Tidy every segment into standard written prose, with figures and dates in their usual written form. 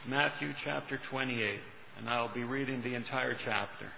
Matthew chapter 28, and I'll be reading the entire chapter.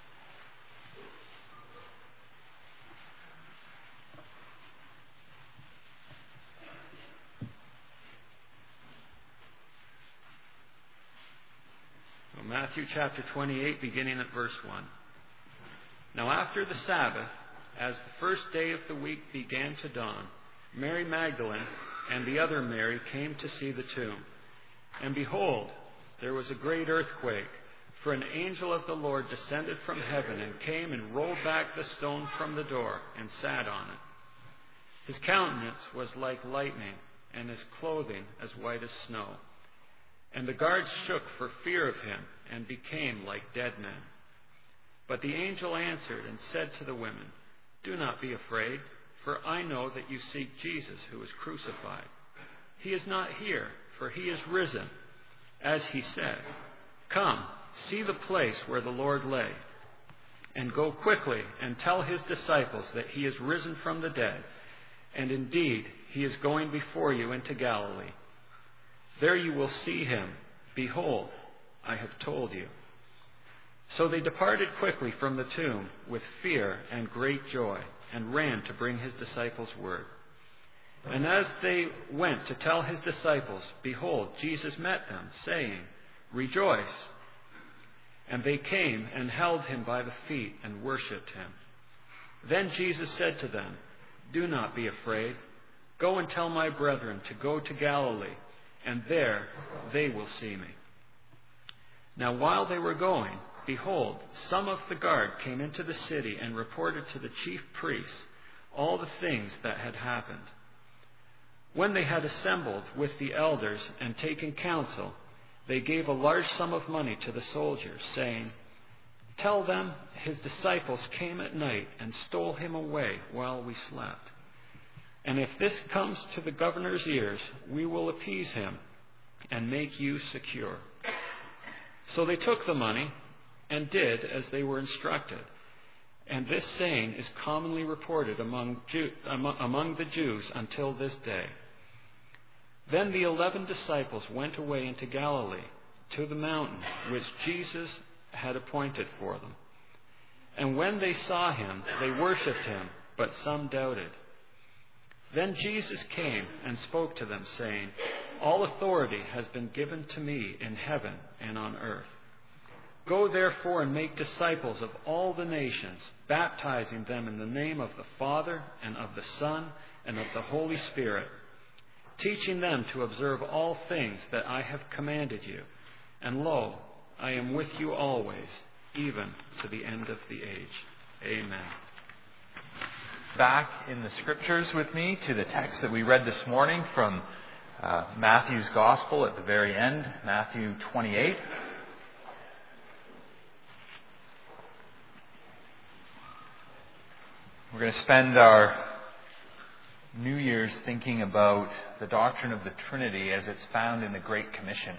So Matthew chapter 28, beginning at verse 1. Now after the Sabbath, as the first day of the week began to dawn, Mary Magdalene and the other Mary came to see the tomb. And behold, there was a great earthquake, for an angel of the Lord descended from heaven and came and rolled back the stone from the door and sat on it. His countenance was like lightning, and his clothing as white as snow. And the guards shook for fear of him and became like dead men. But the angel answered and said to the women, "Do not be afraid, for I know that you seek Jesus who was crucified. He is not here, for he is risen, as he said. Come, see the place where the Lord lay, and go quickly and tell his disciples that he is risen from the dead, and indeed he is going before you into Galilee. There you will see him. Behold, I have told you." So they departed quickly from the tomb with fear and great joy, and ran to bring his disciples word. And as they went to tell his disciples, behold, Jesus met them, saying, "Rejoice." And they came and held him by the feet and worshipped him. Then Jesus said to them, "Do not be afraid. Go and tell my brethren to go to Galilee, and there they will see me." Now while they were going, behold, some of the guard came into the city and reported to the chief priests all the things that had happened. When they had assembled with the elders and taken counsel, they gave a large sum of money to the soldiers, saying, "Tell them his disciples came at night and stole him away while we slept. And if this comes to the governor's ears, we will appease him and make you secure." So they took the money and did as they were instructed. And this saying is commonly reported among the Jews until this day. Then the 11 disciples went away into Galilee, to the mountain which Jesus had appointed for them. And when they saw him, they worshipped him, but some doubted. Then Jesus came and spoke to them, saying, "All authority has been given to me in heaven and on earth. Go therefore and make disciples of all the nations, baptizing them in the name of the Father and of the Son and of the Holy Spirit, teaching them to observe all things that I have commanded you. And lo, I am with you always, even to the end of the age." Amen. Back in the scriptures with me to the text that we read this morning from Matthew's Gospel at the very end, Matthew 28. We're going to spend our New Year's thinking about the doctrine of the Trinity as it's found in the Great Commission.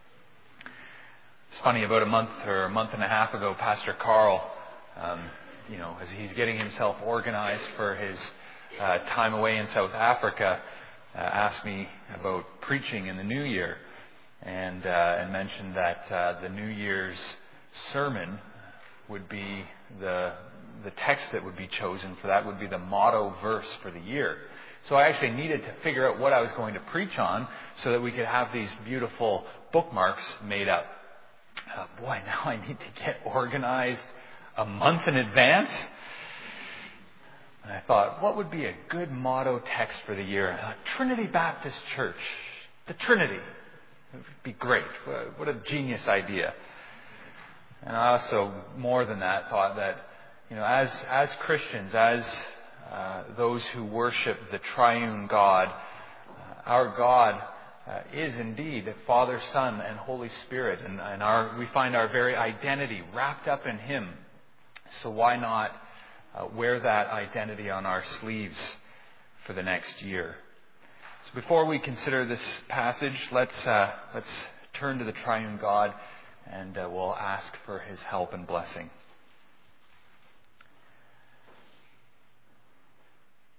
It's funny, about a month and a half ago, Pastor Carl, as he's getting himself organized for his time away in South Africa, asked me about preaching in the New Year, and mentioned that the New Year's sermon would be the text that would be chosen for that would be the motto verse for the year. So I actually needed to figure out what I was going to preach on so that we could have these beautiful bookmarks made up. Now I need to get organized a month in advance. And I thought, what would be a good motto text for the year? Trinity Baptist Church. The Trinity. It would be great. What a genius idea. And I also, more than that, thought that, as Christians, as those who worship the triune God, our God is indeed Father, Son, and Holy Spirit. And we find our very identity wrapped up in Him. So why not wear that identity on our sleeves for the next year? So before we consider this passage, let's turn to the triune God and we'll ask for His help and blessing.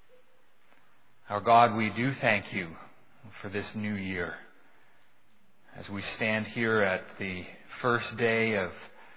Our God, we do thank You for this new year. As we stand here at the first day of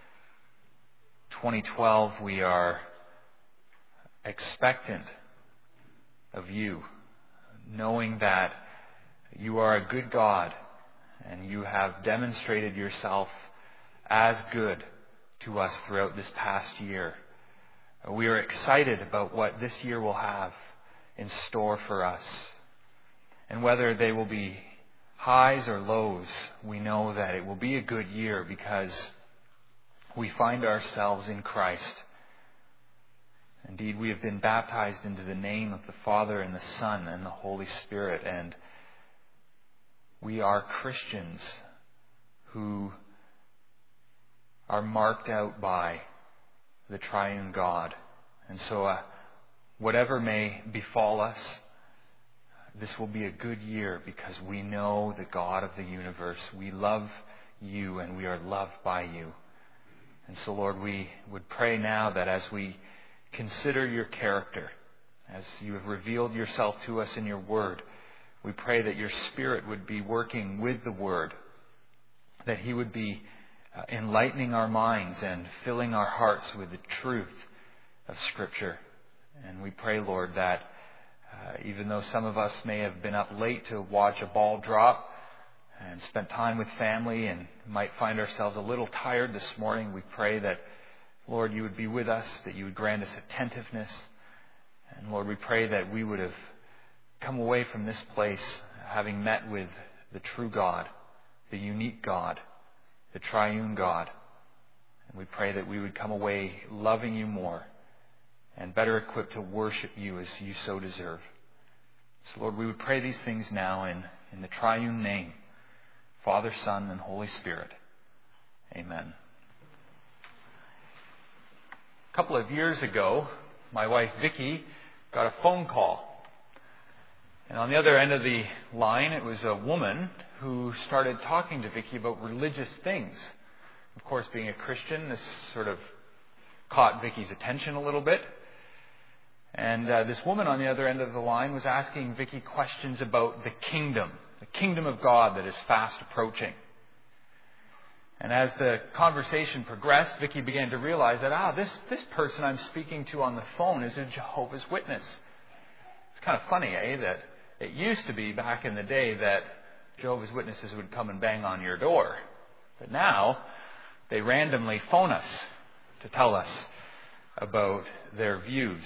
2012, we are expectant of you, knowing that you are a good God and you have demonstrated yourself as good to us throughout this past year. We are excited about what this year will have in store for us. And whether they will be highs or lows, we know that it will be a good year because we find ourselves in Christ. Indeed, we have been baptized into the name of the Father and the Son and the Holy Spirit, and we are Christians who are marked out by the triune God. And so whatever may befall us, this will be a good year because we know the God of the universe. We love you and we are loved by you. And so, Lord, we would pray now that as we consider your character, as you have revealed yourself to us in your word, we pray that your Spirit would be working with the word, that he would be enlightening our minds and filling our hearts with the truth of Scripture. And we pray, Lord, that even though some of us may have been up late to watch a ball drop and spent time with family and might find ourselves a little tired this morning, we pray that, Lord, you would be with us, that you would grant us attentiveness. And Lord, we pray that we would have come away from this place having met with the true God, the unique God, the triune God. And we pray that we would come away loving you more and better equipped to worship you as you so deserve. So, Lord, we would pray these things now in the triune name, Father, Son, and Holy Spirit. Amen. A couple of years ago, my wife Vicki got a phone call. And on the other end of the line, it was a woman who started talking to Vicki about religious things. Of course, being a Christian, this sort of caught Vicki's attention a little bit. And this woman on the other end of the line was asking Vicki questions about the kingdom of God that is fast approaching. And as the conversation progressed, Vicki began to realize that, this person I'm speaking to on the phone is a Jehovah's Witness. It's kind of funny, that it used to be back in the day that Jehovah's Witnesses would come and bang on your door. But now, they randomly phone us to tell us about their views.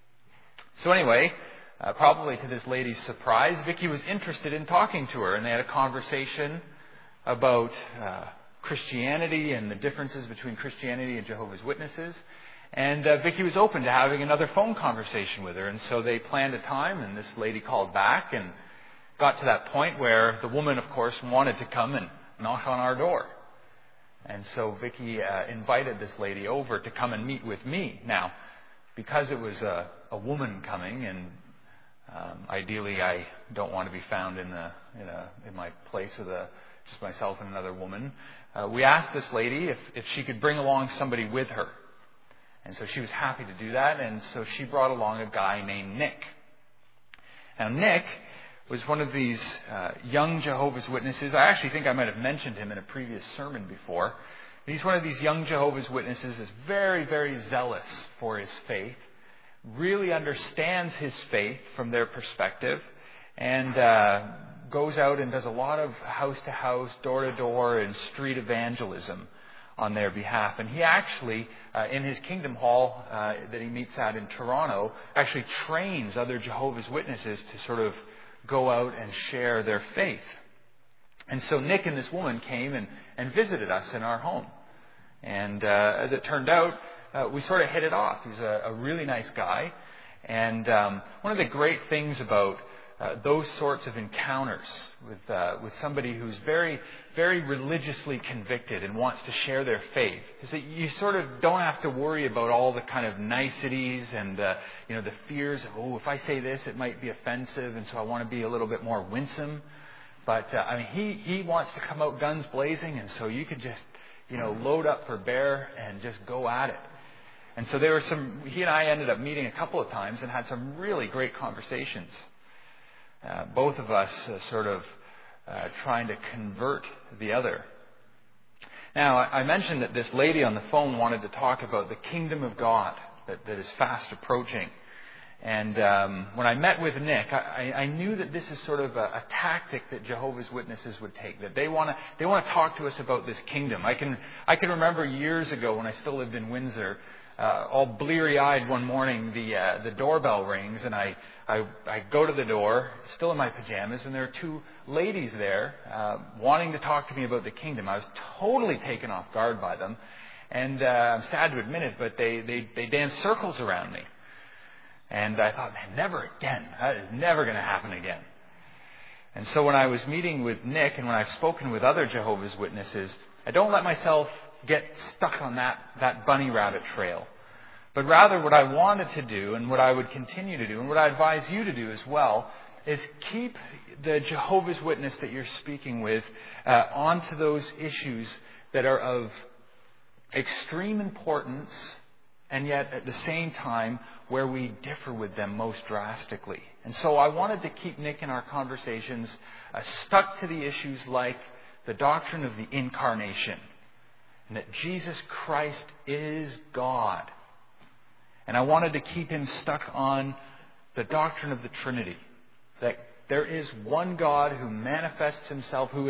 So anyway, probably to this lady's surprise, Vicki was interested in talking to her, and they had a conversation about Christianity and the differences between Christianity and Jehovah's Witnesses. And Vicki was open to having another phone conversation with her, and so they planned a time, and this lady called back and got to that point where the woman, of course, wanted to come and knock on our door. And so Vicki invited this lady over to come and meet with me. Now, because it was a woman coming, and ideally I don't want to be found in my place with just myself and another woman, we asked this lady if she could bring along somebody with her. And so she was happy to do that, and so she brought along a guy named Nick. Now, Nick was one of these young Jehovah's Witnesses. I actually think I might have mentioned him in a previous sermon before. He's one of these young Jehovah's Witnesses that's very, very zealous for his faith, really understands his faith from their perspective, and goes out and does a lot of house-to-house, door-to-door, and street evangelism on their behalf. And he actually, in his Kingdom Hall that he meets at in Toronto, actually trains other Jehovah's Witnesses to sort of go out and share their faith. And so Nick and this woman came and visited us in our home. And as it turned out, we sort of hit it off. He's a really nice guy. And one of the great things about those sorts of encounters with somebody who's very, very religiously convicted and wants to share their faith is that you sort of don't have to worry about all the kind of niceties and the fears of, if I say this, it might be offensive, and so I want to be a little bit more winsome. But he wants to come out guns blazing, and so you could just load up for bear and just go at it. And so he and I ended up meeting a couple of times and had some really great conversations. Both of us sort of trying to convert the other. Now, I mentioned that this lady on the phone wanted to talk about the kingdom of God that is fast approaching. And when I met with Nick, I knew that this is sort of a tactic that Jehovah's Witnesses would take. That they want to talk to us about this kingdom. I can remember years ago when I still lived in Windsor, all bleary-eyed one morning, the doorbell rings, and I go to the door, still in my pajamas, and there are two ladies there wanting to talk to me about the kingdom. I was totally taken off guard by them, and I'm sad to admit it, but they danced circles around me. And I thought, man, never again. That is never going to happen again. And so when I was meeting with Nick and when I've spoken with other Jehovah's Witnesses, I don't let myself get stuck on that bunny rabbit trail. But rather what I wanted to do and what I would continue to do and what I advise you to do as well is keep the Jehovah's Witness that you're speaking with onto those issues that are of extreme importance and yet at the same time where we differ with them most drastically. And so I wanted to keep Nick in our conversations stuck to the issues like the doctrine of the incarnation and that Jesus Christ is God. And I wanted to keep him stuck on the doctrine of the Trinity, that there is one God who manifests himself, who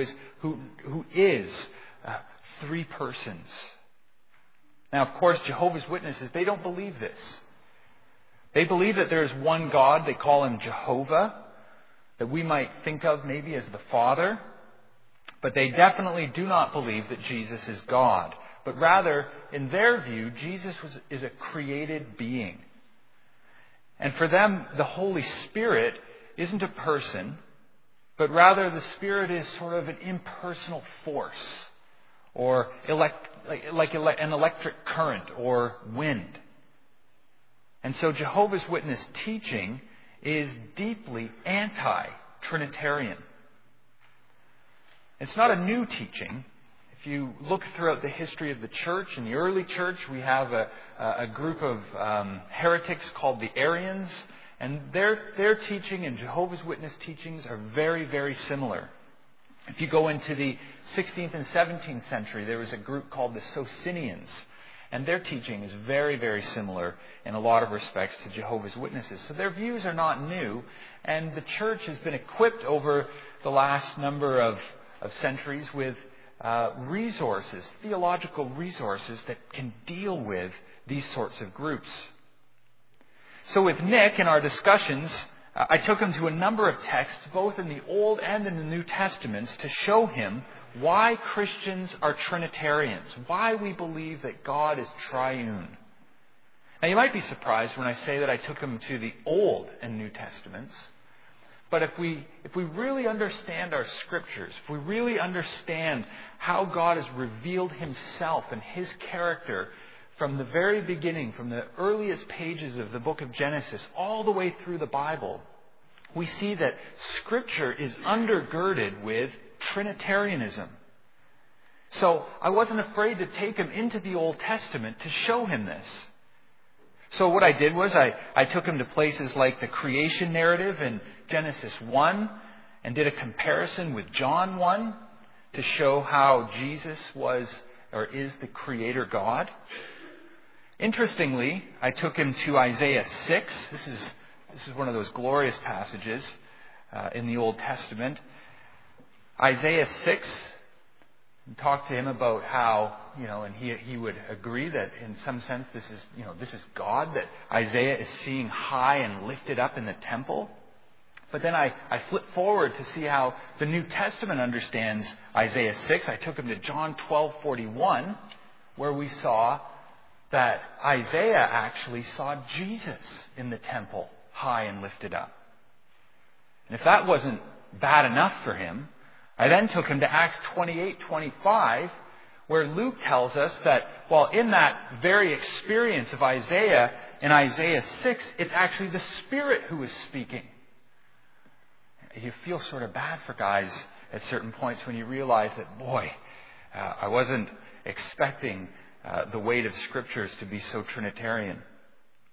is three persons. Now, of course, Jehovah's Witnesses, they don't believe this. They believe that there is one God. They call him Jehovah, that we might think of maybe as the Father. But they definitely do not believe that Jesus is God. But rather, in their view, Jesus is a created being. And for them, the Holy Spirit isn't a person, but rather the Spirit is sort of an impersonal force, or like an electric current or wind. And so Jehovah's Witness teaching is deeply anti-Trinitarian. It's not a new teaching. If you look throughout the history of the church, in the early church, we have a group of heretics called the Arians, and their teaching and Jehovah's Witness teachings are very, very similar. If you go into the 16th and 17th century, there was a group called the Socinians, and their teaching is very, very similar in a lot of respects to Jehovah's Witnesses. So their views are not new, and the church has been equipped over the last number of centuries with resources, theological resources that can deal with these sorts of groups. So with Nick in our discussions, I took him to a number of texts, both in the Old and in the New Testaments, to show him why Christians are Trinitarians, why we believe that God is triune. Now, you might be surprised when I say that I took him to the Old and New Testaments, but if we really understand our Scriptures, if we really understand how God has revealed himself and his character from the very beginning, from the earliest pages of the book of Genesis, all the way through the Bible, we see that Scripture is undergirded with Trinitarianism. So I wasn't afraid to take him into the Old Testament to show him this. So what I did was I took him to places like the creation narrative in Genesis 1 and did a comparison with John 1 to show how Jesus was or is the Creator God. Interestingly, I took him to Isaiah 6. This is one of those glorious passages in the Old Testament. Isaiah 6, and talked to him about how, and he would agree that in some sense this is God, that Isaiah is seeing high and lifted up in the temple. But then I flipped forward to see how the New Testament understands Isaiah 6. I took him to John 12:41, where we saw that Isaiah actually saw Jesus in the temple, high and lifted up. And if that wasn't bad enough for him, I then took him to Acts 28:25, where Luke tells us that while in that very experience of Isaiah, in Isaiah 6, it's actually the Spirit who is speaking. You feel sort of bad for guys at certain points when you realize that, boy, I wasn't expecting the weight of Scriptures to be so Trinitarian.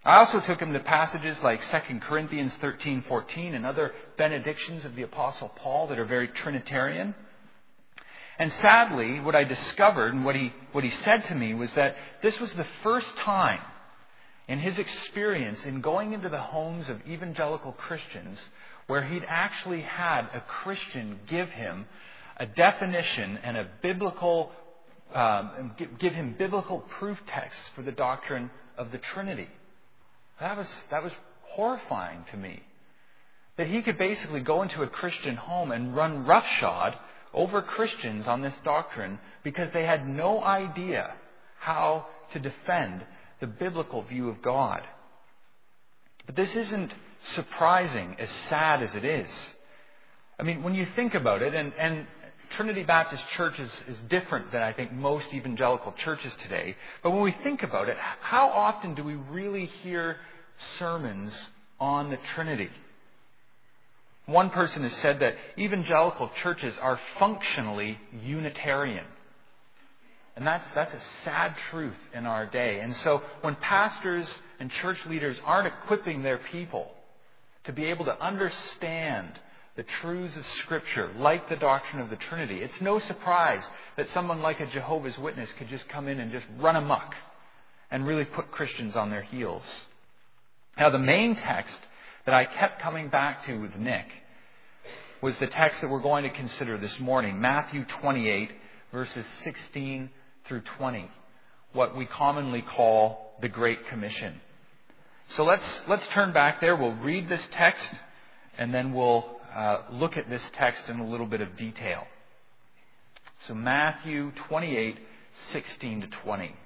I also took him to passages like 2 Corinthians 13:14 and other benedictions of the Apostle Paul that are very Trinitarian. And sadly, what I discovered and what he said to me was that this was the first time in his experience in going into the homes of evangelical Christians where he'd actually had a Christian give him a definition and a biblical, give him biblical proof texts for the doctrine of the Trinity. That was horrifying to me. That he could basically go into a Christian home and run roughshod over Christians on this doctrine because they had no idea how to defend the biblical view of God. But this isn't surprising, as sad as it is. I mean, when you think about it, and Trinity Baptist Church is different than I think most evangelical churches today. But when we think about it, how often do we really hear sermons on the Trinity? One person has said that evangelical churches are functionally Unitarian. And that's a sad truth in our day. And so when pastors and church leaders aren't equipping their people to be able to understand the truths of Scripture, like the doctrine of the Trinity, it's no surprise that someone like a Jehovah's Witness could just come in and just run amok and really put Christians on their heels. Now, the main text that I kept coming back to with Nick was the text that we're going to consider this morning, Matthew 28, verses 16 through 20, what we commonly call the Great Commission. So let's turn back there. We'll read this text, and then we'll look at this text in a little bit of detail. So Matthew 28, 16 to 20.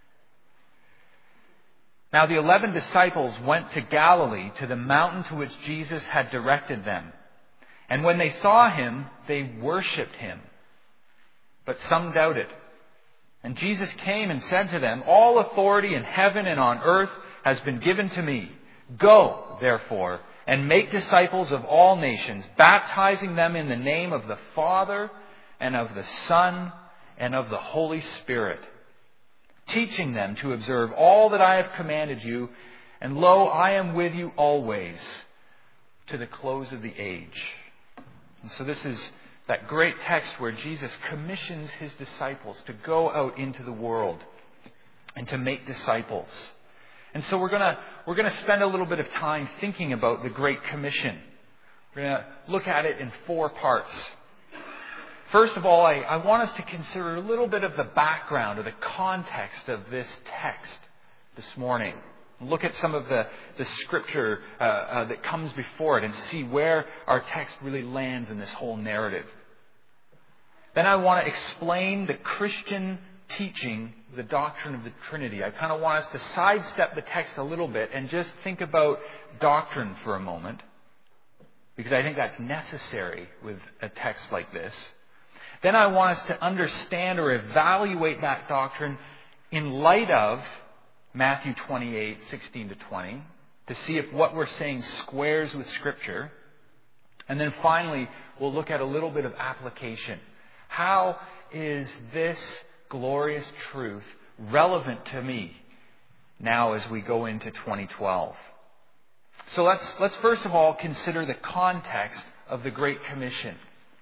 Now the 11 disciples went to Galilee, to the mountain to which Jesus had directed them. And when they saw him, they worshipped him. But some doubted. And Jesus came and said to them, "All authority in heaven and on earth has been given to me. Go, therefore, and make disciples of all nations, baptizing them in the name of the Father and of the Son and of the Holy Spirit, teaching them to observe all that I have commanded you. And lo, I am with you always, to the close of the age." And so this is that great text where Jesus commissions his disciples to go out into the world and to make disciples. And so we're going to spend a little bit of time thinking about the Great Commission. We're going to look at it in 4 parts. First of all, I want us to consider a little bit of the background or the context of this text this morning. Look at some of the scripture that comes before it and see where our text really lands in this whole narrative. Then I want to explain the Christian teaching, the doctrine of the Trinity. I kind of want us to sidestep the text a little bit and just think about doctrine for a moment, because I think that's necessary with a text like this. Then I want us to understand or evaluate that doctrine in light of Matthew 28, 16 to 20, to see if what we're saying squares with Scripture. And then finally, we'll look at a little bit of application. How is this glorious truth relevant to me now as we go into 2012? So let's first of all consider the context of the Great Commission.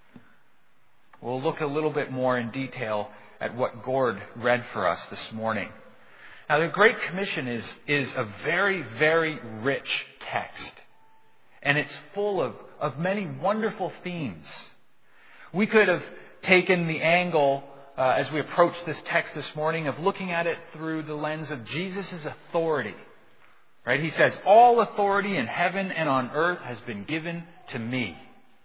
We'll look a little bit more in detail at what Gord read for us this morning. Now, the Great Commission is a very, very rich text. And it's full of many wonderful themes. We could have taken the angle, as we approach this text this morning, of looking at it through the lens of Jesus' authority. Right? He says, "All authority in heaven and on earth has been given to me."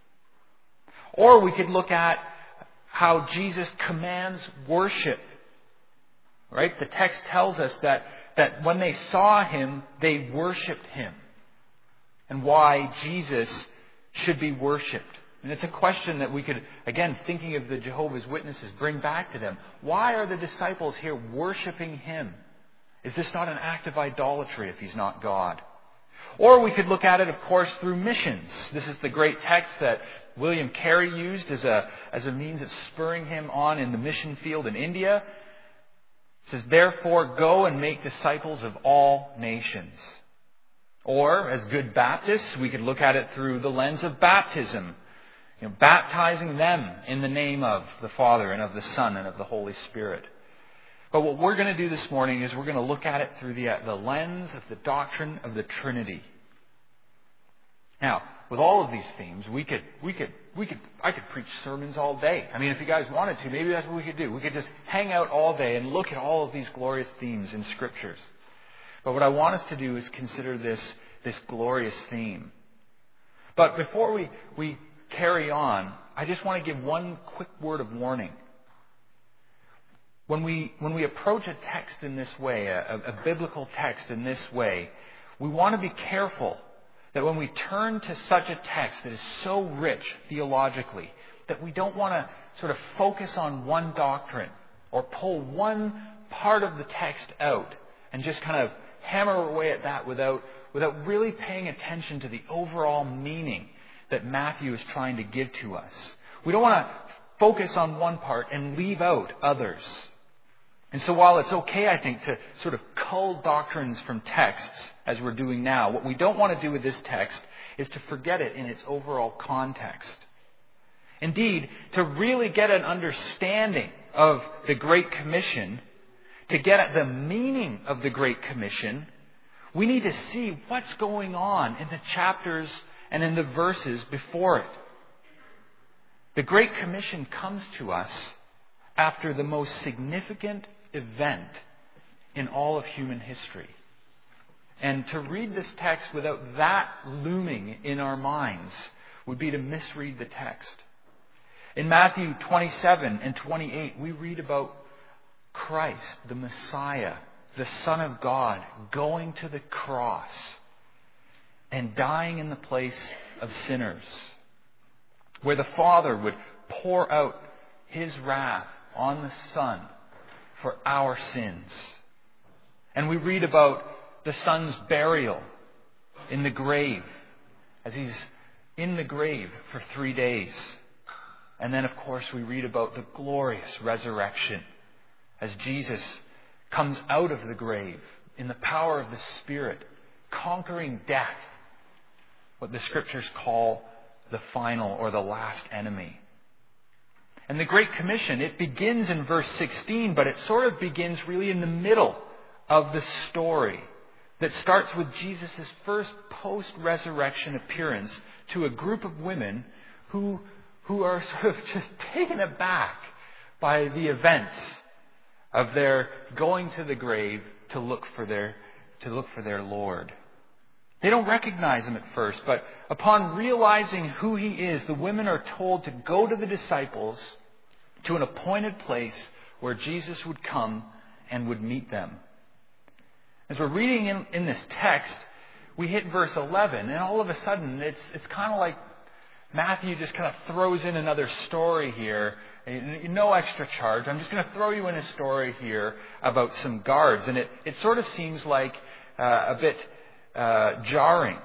Or we could look at how Jesus commands worship. Right? The text tells us that when they saw him, they worshipped him. And why Jesus should be worshipped. And it's a question that we could, again, thinking of the Jehovah's Witnesses, bring back to them. Why are the disciples here worshipping him? Is this not an act of idolatry if he's not God? Or we could look at it, of course, through missions. This is the great text that William Carey used as a means of spurring him on in the mission field in India. It says, "Therefore, go and make disciples of all nations." Or, as good Baptists, we could look at it through the lens of baptism. Baptizing them in the name of the Father and of the Son and of the Holy Spirit. But what we're going to do this morning is we're going to look at it through the lens of the doctrine of the Trinity. Now, with all of these themes, I could preach sermons all day. I mean, if you guys wanted to, maybe that's what we could do. We could just hang out all day and look at all of these glorious themes in Scriptures. But what I want us to do is consider this glorious theme. But before we carry on, I just want to give one quick word of warning. When we approach a text in this way, a biblical text in this way, we want to be careful that when we turn to such a text that is so rich theologically, that we don't want to sort of focus on one doctrine or pull one part of the text out and just kind of hammer away at that without really paying attention to the overall meaning that Matthew is trying to give to us. We don't want to focus on one part and leave out others. And so while it's okay, I think, to sort of cull doctrines from texts, as we're doing now, what we don't want to do with this text is to forget it in its overall context. Indeed, to really get an understanding of the Great Commission, to get at the meaning of the Great Commission, we need to see what's going on in the chapters and in the verses before it. The Great Commission comes to us after the most significant event in all of human history. And to read this text without that looming in our minds would be to misread the text. In Matthew 27 and 28, we read about Christ, the Messiah, the Son of God, going to the cross and dying in the place of sinners, where the Father would pour out His wrath on the Son for our sins. And we read about the Son's burial in the grave, as He's in the grave for 3 days. And then, of course, we read about the glorious resurrection as Jesus comes out of the grave in the power of the Spirit, conquering death, what the Scriptures call the final or the last enemy. And the Great Commission, it begins in verse 16, but it sort of begins really in the middle of the story that starts with Jesus' first post-resurrection appearance to a group of women who are sort of just taken aback by the events of their going to the grave to look for their Lord. They don't recognize Him at first, but upon realizing who He is, the women are told to go to the disciples to an appointed place where Jesus would come and would meet them. As we're reading in this text, we hit verse 11, and all of a sudden it's kind of like Matthew just kind of throws in another story here. No extra charge. I'm just going to throw you in a story here about some guards. And it sort of seems like a bit jarring.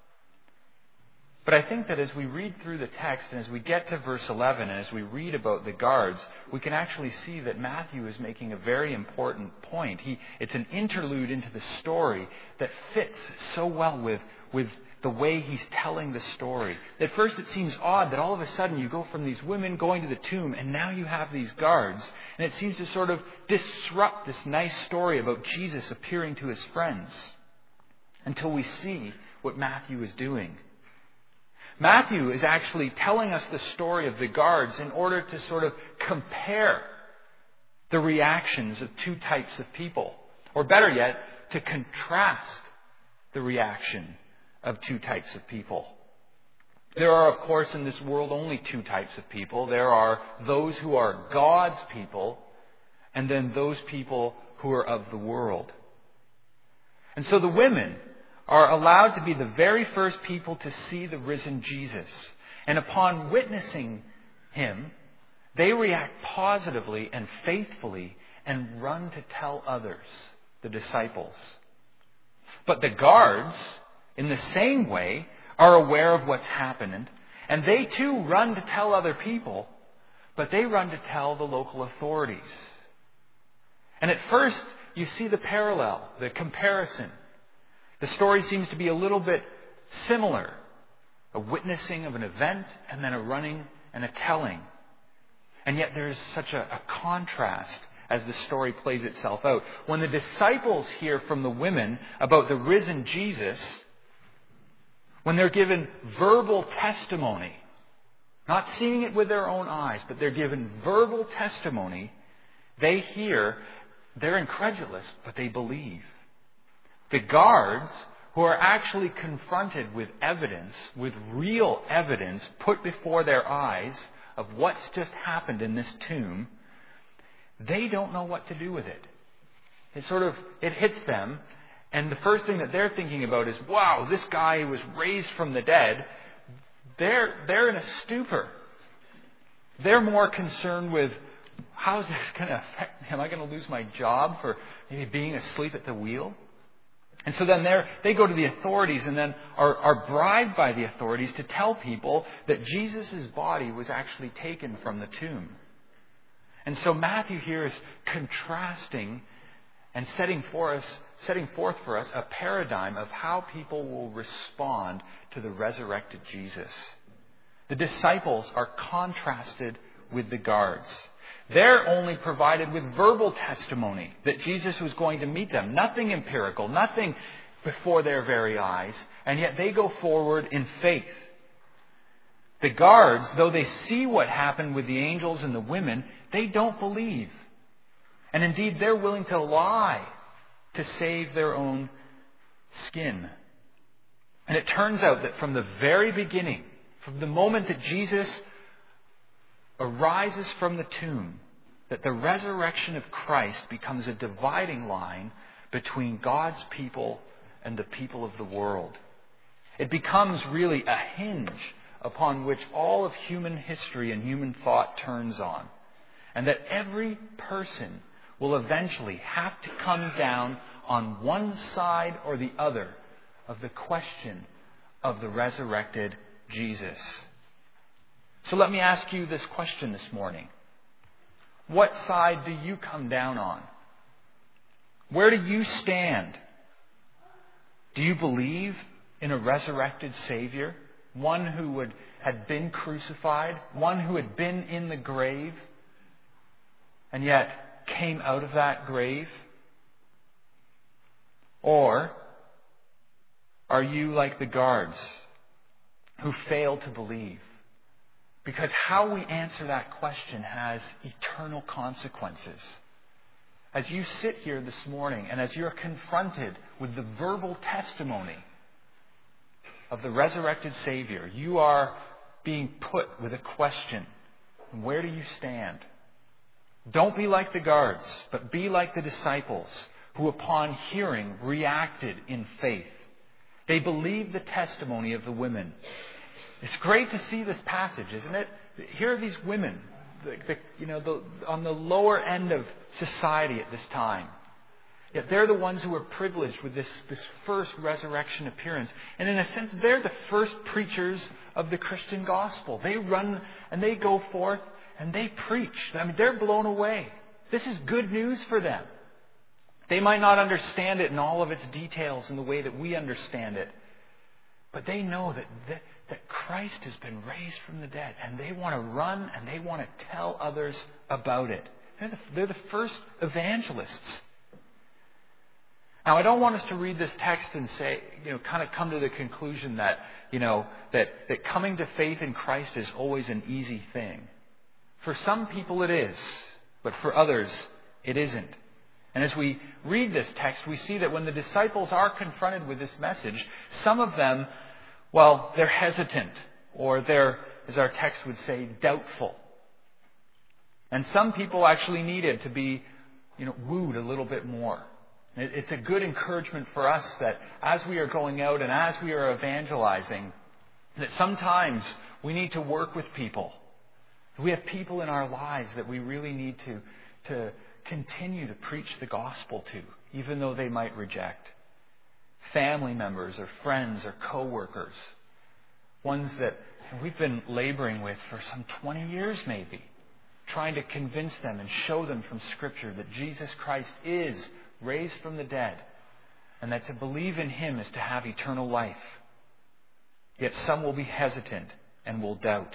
But I think that as we read through the text and as we get to verse 11 and as we read about the guards, we can actually see that Matthew is making a very important point. It's an interlude into the story that fits so well with the way he's telling the story. At first it seems odd that all of a sudden you go from these women going to the tomb and now you have these guards. And it seems to sort of disrupt this nice story about Jesus appearing to His friends until we see what Matthew is doing. Matthew is actually telling us the story of the guards in order to sort of compare the reactions of two types of people. Or better yet, to contrast the reaction of two types of people. There are, of course, in this world only two types of people. There are those who are God's people, and then those people who are of the world. And so the women are allowed to be the very first people to see the risen Jesus. And upon witnessing Him, they react positively and faithfully and run to tell others, the disciples. But the guards, in the same way, are aware of what's happened, and they too run to tell other people, but they run to tell the local authorities. And at first, you see the parallel, the comparison. The story seems to be a little bit similar. A witnessing of an event and then a running and a telling. And yet there is such a contrast as the story plays itself out. When the disciples hear from the women about the risen Jesus, when they're given verbal testimony, not seeing it with their own eyes, but they're given verbal testimony, they hear, they're incredulous, but they believe. The guards, who are actually confronted with evidence, with real evidence put before their eyes of what's just happened in this tomb, they don't know what to do with it. It hits them, and the first thing that they're thinking about is, wow, this guy was raised from the dead. They're in a stupor. They're more concerned with, how is this going to affect me? Am I going to lose my job for maybe being asleep at the wheel? And so then they go to the authorities and then are bribed by the authorities to tell people that Jesus' body was actually taken from the tomb. And so Matthew here is contrasting and setting forth for us a paradigm of how people will respond to the resurrected Jesus. The disciples are contrasted with the guards. They're only provided with verbal testimony that Jesus was going to meet them. Nothing empirical, nothing before their very eyes. And yet they go forward in faith. The guards, though they see what happened with the angels and the women, they don't believe. And indeed, they're willing to lie to save their own skin. And it turns out that from the very beginning, from the moment that Jesus arises from the tomb, that the resurrection of Christ becomes a dividing line between God's people and the people of the world. It becomes really a hinge upon which all of human history and human thought turns on. And that every person will eventually have to come down on one side or the other of the question of the resurrected Jesus. So let me ask you this question this morning. What side do you come down on? Where do you stand? Do you believe in a resurrected Savior? One who had been crucified? One who had been in the grave and yet came out of that grave? Or are you like the guards who fail to believe? Because how we answer that question has eternal consequences. As you sit here this morning and as you're confronted with the verbal testimony of the resurrected Savior, you are being put with a question. Where do you stand? Don't be like the guards, but be like the disciples who upon hearing reacted in faith. They believed the testimony of the women. It's great to see this passage, isn't it? Here are these women, on the lower end of society at this time. Yet they're the ones who are privileged with this first resurrection appearance. And in a sense, they're the first preachers of the Christian gospel. They run and they go forth and they preach. I mean, they're blown away. This is good news for them. They might not understand it in all of its details in the way that we understand it. But they know that Christ has been raised from the dead. And they want to run and they want to tell others about it. They're the first evangelists. Now, I don't want us to read this text and say, kind of come to the conclusion that, that coming to faith in Christ is always an easy thing. For some people it is, but for others it isn't. And as we read this text, we see that when the disciples are confronted with this message, some of them, they're hesitant, or they're, as our text would say, doubtful. And some people actually needed to be, wooed a little bit more. It's a good encouragement for us that as we are going out and as we are evangelizing, that sometimes we need to work with people. We have people in our lives that we really need to continue to preach the gospel to, even though they might reject. Family members or friends or co-workers. Ones that we've been laboring with for some 20 years maybe. Trying to convince them and show them from Scripture that Jesus Christ is raised from the dead. and that to believe in Him is to have eternal life. Yet some will be hesitant and will doubt.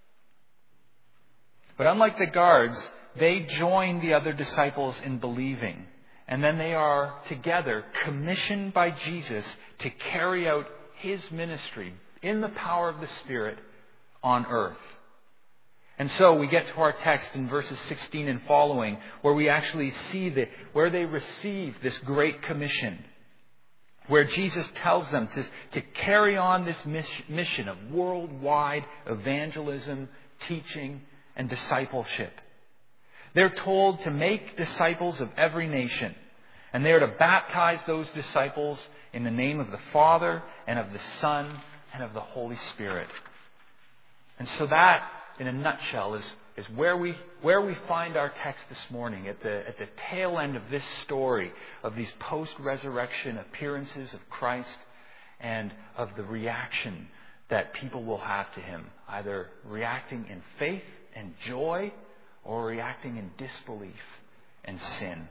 But unlike the guards, they join the other disciples in believing. And then they are together commissioned by Jesus to carry out His ministry in the power of the Spirit on earth. And so we get to our text in verses 16 and following, where we actually see where they receive this great commission, where Jesus tells them to carry on this mission of worldwide evangelism, teaching, and discipleship. They're told to make disciples of every nation, and they are to baptize those disciples in the name of the Father and of the Son and of the Holy Spirit. And so that, in a nutshell, is where we find our text this morning, at the tail end of this story of these post-resurrection appearances of Christ and of the reaction that people will have to Him, either reacting in faith and joy or reacting in disbelief and sin.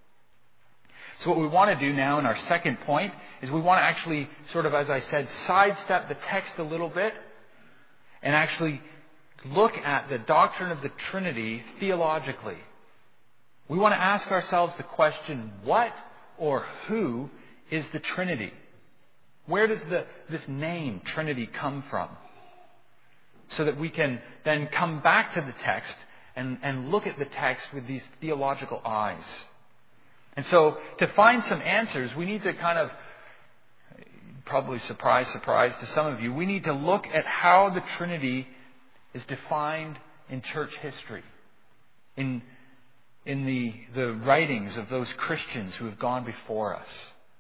So what we want to do now in our second point is we want to actually sort of, as I said, sidestep the text a little bit and actually look at the doctrine of the Trinity theologically. We want to ask ourselves the question, what or who is the Trinity? Where does this name Trinity come from? So that we can then come back to the text and look at the text with these theological eyes. And so to find some answers, we need to kind of, probably surprise to some of you, we need to look at how the Trinity is defined in church history, in the writings of those Christians who have gone before us.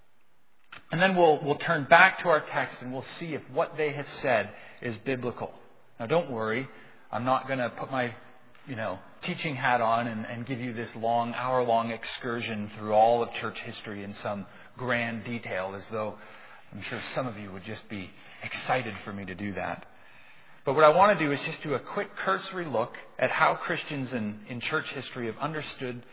And then we'll turn back to our text and we'll see if what they have said is biblical. Now don't worry, I'm not going to put my teaching hat on and give you this hour-long excursion through all of church history in some grand detail, as though I'm sure some of you would just be excited for me to do that. But what I want to do is just do a quick cursory look at how Christians in church history have understood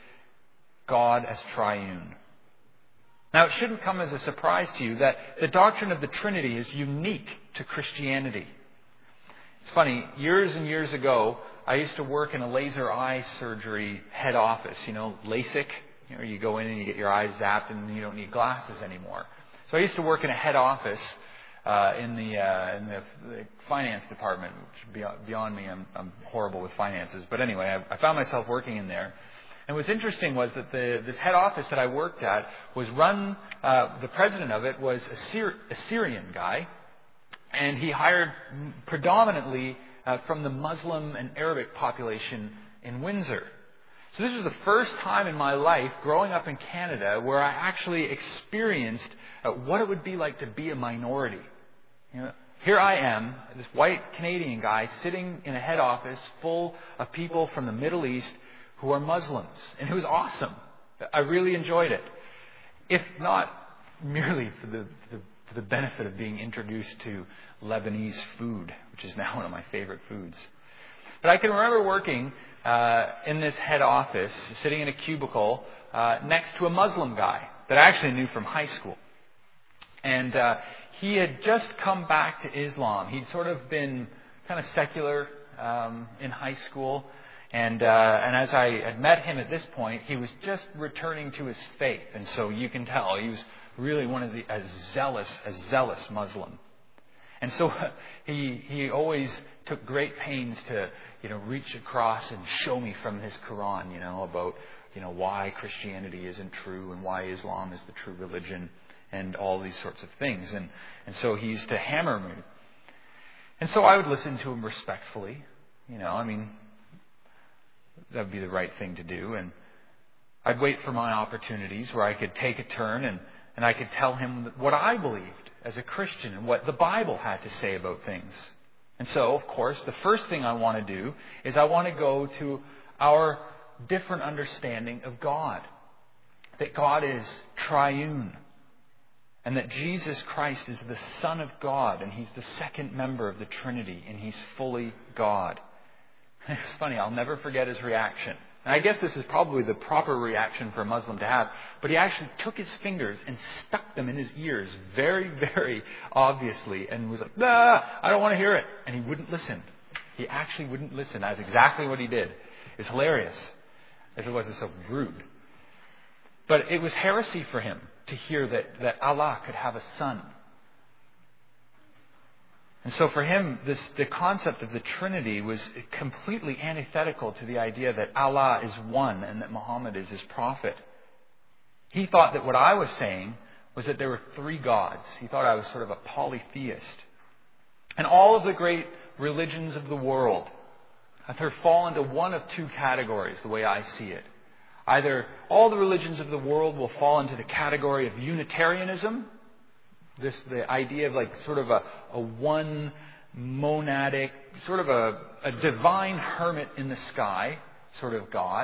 God as triune. Now, it shouldn't come as a surprise to you that the doctrine of the Trinity is unique to Christianity. It's funny, years and years ago, I used to work in a laser eye surgery head office, LASIK. You go in and you get your eyes zapped and you don't need glasses anymore. So I used to work in a head office in the finance department, which is beyond me. I'm horrible with finances. But anyway, I found myself working in there. And what's interesting was that this head office that I worked at was run, the president of it was a Syrian guy. And he hired predominantly from the Muslim and Arabic population in Windsor. So this was the first time in my life, growing up in Canada, where I actually experienced what it would be like to be a minority. Here I am, this white Canadian guy, sitting in a head office full of people from the Middle East who are Muslims. And it was awesome. I really enjoyed it. If not merely for the benefit of being introduced to Lebanese food, which is now one of my favorite foods. But I can remember working in this head office, sitting in a cubicle next to a Muslim guy that I actually knew from high school. And he had just come back to Islam. He'd sort of been kind of secular in high school. And as I had met him at this point, he was just returning to his faith. And so you can tell he was really a zealous Muslim. And so he always took great pains to reach across and show me from his Quran, about why Christianity isn't true and why Islam is the true religion and all these sorts of things. And so he used to hammer me. And so I would listen to him respectfully. That would be the right thing to do. And I'd wait for my opportunities where I could take a turn and I could tell him what I believed as a Christian and what the Bible had to say about things. And so, of course, the first thing I want to do is I want to go to our different understanding of God. That God is triune. And that Jesus Christ is the Son of God. And He's the second member of the Trinity. And He's fully God. It's funny, I'll never forget his reaction. And I guess this is probably the proper reaction for a Muslim to have. But he actually took his fingers and stuck them in his ears very, very obviously and was like, I don't want to hear it. And he wouldn't listen. He actually wouldn't listen. That's exactly what he did. It's hilarious if it wasn't so rude. But it was heresy for him to hear that Allah could have a son. And so for him, the concept of the Trinity was completely antithetical to the idea that Allah is one and that Muhammad is his prophet. He thought that what I was saying was that there were three gods. He thought I was sort of a polytheist. And all of the great religions of the world fall into one of two categories, the way I see it. Either all the religions of the world will fall into the category of Unitarianism, the idea of like sort of a one monadic, sort of a divine hermit in the sky sort of God,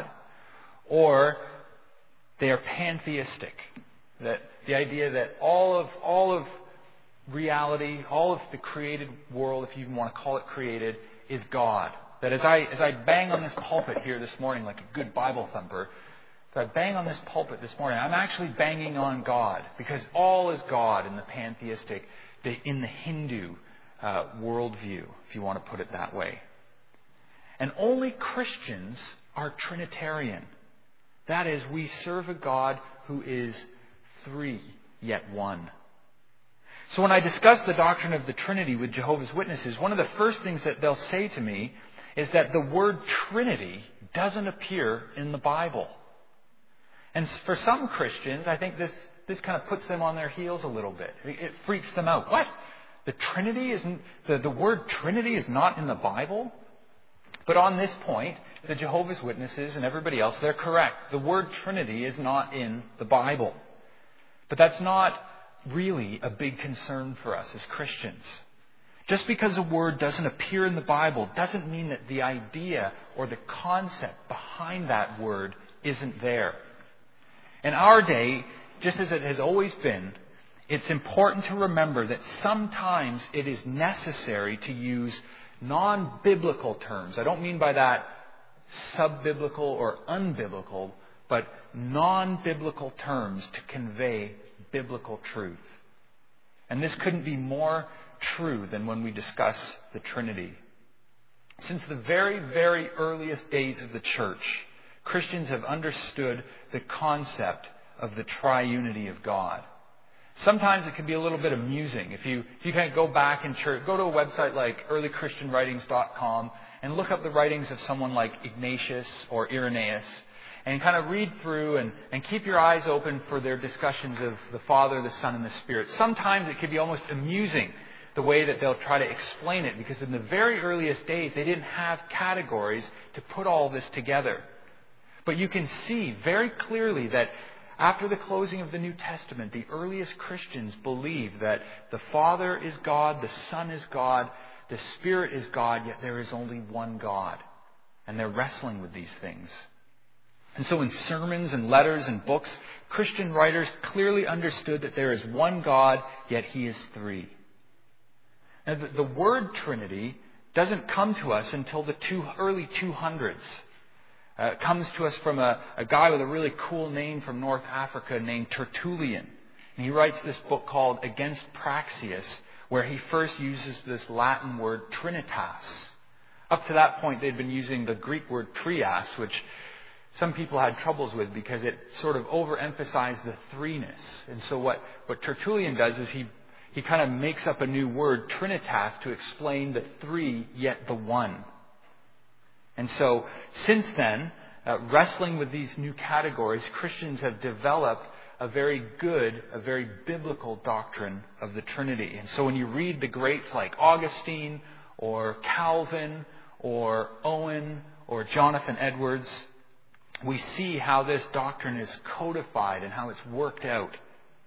or they are pantheistic. That the idea that all of reality, all of the created world, if you even want to call it created, is God. That as I bang on this pulpit here this morning like a good Bible thumper, if I bang on this pulpit this morning, I'm actually banging on God, because all is God in the pantheistic, in the Hindu worldview, if you want to put it that way. And only Christians are Trinitarian. That is, we serve a God who is three, yet one. So when I discuss the doctrine of the Trinity with Jehovah's Witnesses, one of the first things that they'll say to me is that the word Trinity doesn't appear in the Bible. And for some Christians, I think this kind of puts them on their heels a little bit. It freaks them out. What? The Trinity isn't, the word Trinity is not in the Bible? But on this point, the Jehovah's Witnesses and everybody else, they're correct. The word Trinity is not in the Bible. But that's not really a big concern for us as Christians. Just because a word doesn't appear in the Bible doesn't mean that the idea or the concept behind that word isn't there. In our day, just as it has always been, it's important to remember that sometimes it is necessary to use non-biblical terms. I don't mean by that sub-biblical or unbiblical, but non-biblical terms to convey biblical truth. And this couldn't be more true than when we discuss the Trinity. Since the very, very earliest days of the church, Christians have understood the concept of the triunity of God. Sometimes it can be a little bit amusing. If you kind of go back in church, go to a website like earlychristianwritings.com and look up the writings of someone like Ignatius or Irenaeus and kind of read through and keep your eyes open for their discussions of the Father, the Son, and the Spirit. Sometimes it can be almost amusing the way that they'll try to explain it, because in the very earliest days they didn't have categories to put all this together. But you can see very clearly that after the closing of the New Testament, the earliest Christians believed that the Father is God, the Son is God, the Spirit is God, yet there is only one God. And they're wrestling with these things. And so in sermons and letters and books, Christian writers clearly understood that there is one God, yet He is three. Now, the word Trinity doesn't come to us until the early 200s. It comes to us from a guy with a really cool name from North Africa named Tertullian. And he writes this book called Against Praxeas, where he first uses this Latin word Trinitas. Up to that point, they'd been using the Greek word trias, which some people had troubles with because it sort of overemphasized the threeness. And so what Tertullian does is he kind of makes up a new word, Trinitas, to explain the three, yet the one. And so, since then, wrestling with these new categories, Christians have developed a very biblical doctrine of the Trinity. And so when you read the greats like Augustine, or Calvin, or Owen, or Jonathan Edwards, we see how this doctrine is codified and how it's worked out.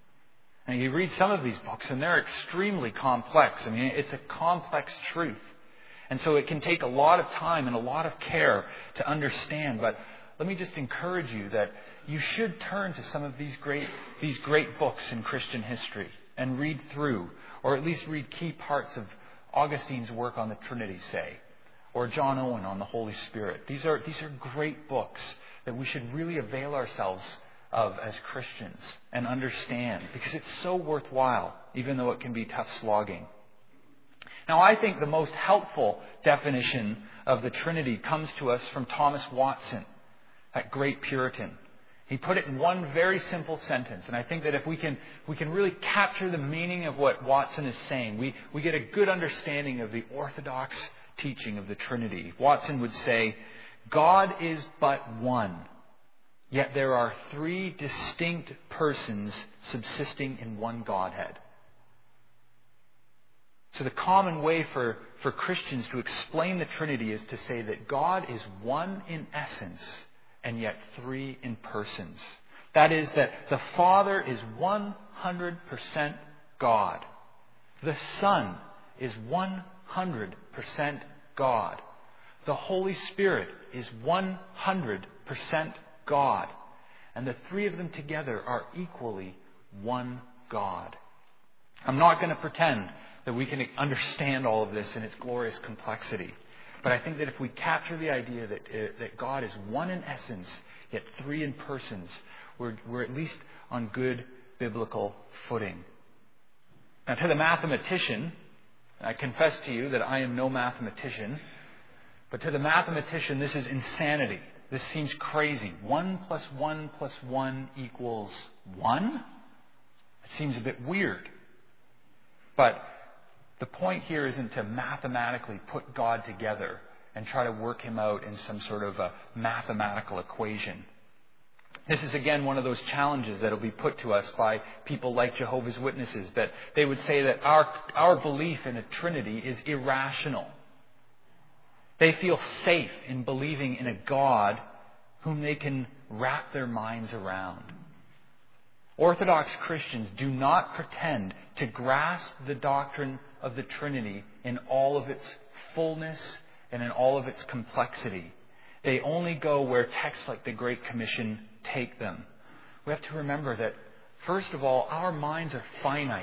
And you read some of these books, and they're extremely complex. I mean, it's a complex truth. And so it can take a lot of time and a lot of care to understand. But let me just encourage you that you should turn to some of these great books in Christian history and read through, or at least read key parts of Augustine's work on the Trinity, say, or John Owen on the Holy Spirit. These are great books that we should really avail ourselves of as Christians and understand, because it's so worthwhile, even though it can be tough slogging. Now, I think the most helpful definition of the Trinity comes to us from Thomas Watson, that great Puritan. He put it in one very simple sentence, and I think that if we can really capture the meaning of what Watson is saying, we get a good understanding of the orthodox teaching of the Trinity. Watson would say, God is but one, yet there are three distinct persons subsisting in one Godhead. So the common way for Christians to explain the Trinity is to say that God is one in essence and yet three in persons. That is, that the Father is 100% God. The Son is 100% God. The Holy Spirit is 100% God. And the three of them together are equally one God. I'm not going to pretend that we can understand all of this in its glorious complexity. But I think that if we capture the idea that God is one in essence, yet three in persons, we're at least on good biblical footing. Now, to the mathematician, I confess to you that I am no mathematician, but to the mathematician, this is insanity. This seems crazy. 1 plus 1 plus 1 equals 1? It seems a bit weird. But the point here isn't to mathematically put God together and try to work him out in some sort of a mathematical equation. This is again one of those challenges that will be put to us by people like Jehovah's Witnesses, that they would say that our belief in a Trinity is irrational. They feel safe in believing in a God whom they can wrap their minds around. Orthodox Christians do not pretend to grasp the doctrine of the Trinity in all of its fullness and in all of its complexity. They only go where texts like the Great Commission take them. We have to remember that, first of all, our minds are finite.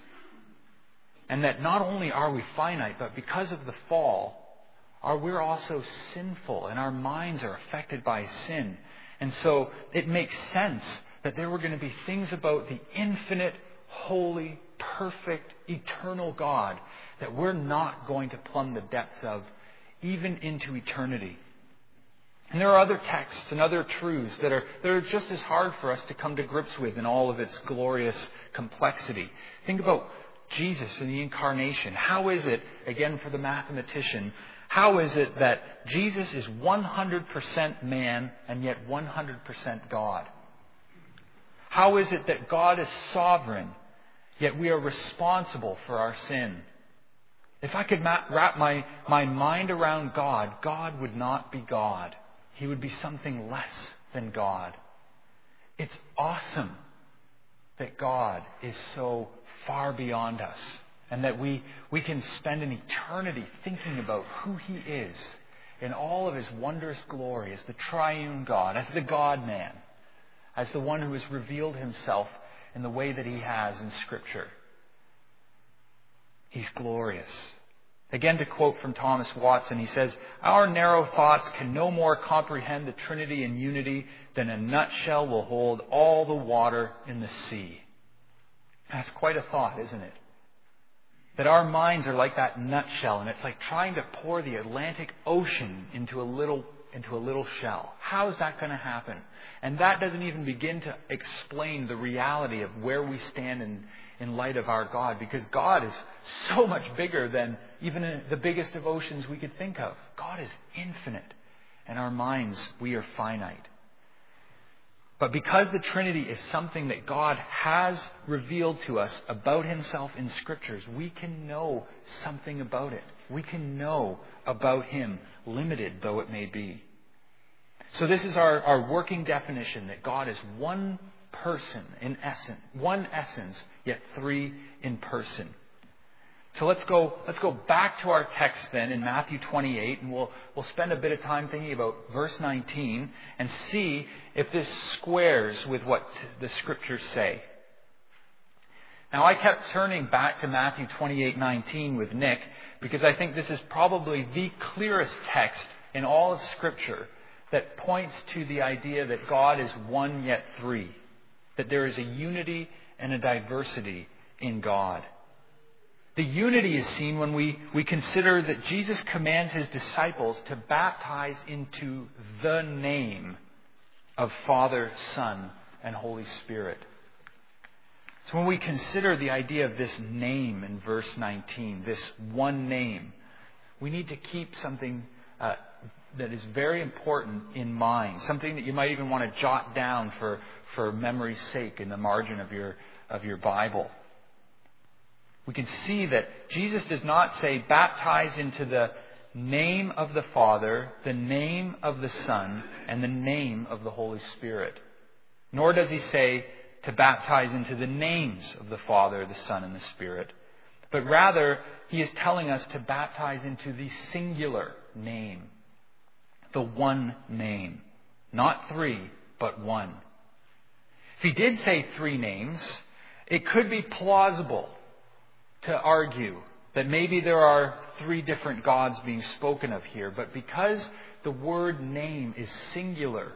And that not only are we finite, but because of the fall, we're also sinful, and our minds are affected by sin. And so it makes sense that there were going to be things about the infinite, holy, perfect, eternal God that we're not going to plumb the depths of, even into eternity. And there are other texts and other truths that are just as hard for us to come to grips with in all of its glorious complexity. Think about Jesus and the Incarnation. How is it, again for the mathematician, how is it that Jesus is 100% man and yet 100% God? How is it that God is sovereign, yet we are responsible for our sin? If I could wrap my mind around God, God would not be God. He would be something less than God. It's awesome that God is so far beyond us, and that we can spend an eternity thinking about who He is in all of His wondrous glory as the triune God, as the God-man, as the one who has revealed Himself in the way that He has in Scripture. He's glorious. Again, to quote from Thomas Watson, he says, "Our narrow thoughts can no more comprehend the Trinity in unity than a nutshell will hold all the water in the sea." That's quite a thought, isn't it? That our minds are like that nutshell, and it's like trying to pour the Atlantic Ocean into a little shell. How is that going to happen? And that doesn't even begin to explain the reality of where we stand in light of our God, because God is so much bigger than even the biggest of oceans we could think of. God is infinite, and our minds, we are finite. But because the Trinity is something that God has revealed to us about Himself in Scriptures, we can know something about it. We can know about Him, limited though it may be. So this is our working definition, that God is one person in essence, one essence, yet three in person. So let's go back to our text then in Matthew 28, and we'll spend a bit of time thinking about verse 19 and see if this squares with what the Scriptures say. Now, I kept turning back to Matthew 28:19 with Nick because I think this is probably the clearest text in all of Scripture that points to the idea that God is one yet three, that there is a unity and a diversity in God. The unity is seen when we consider that Jesus commands his disciples to baptize into the name of Father, Son, and Holy Spirit. So when we consider the idea of this name in verse 19, this one name, we need to keep something that is very important in mind, something that you might even want to jot down for memory's sake in the margin of your Bible. We can see that Jesus does not say baptize into the name of the Father, the name of the Son, and the name of the Holy Spirit. Nor does he say to baptize into the names of the Father, the Son, and the Spirit. But rather, he is telling us to baptize into the singular name. The one name. Not three, but one. If he did say three names, it could be plausible to argue that maybe there are three different gods being spoken of here. But because the word name is singular,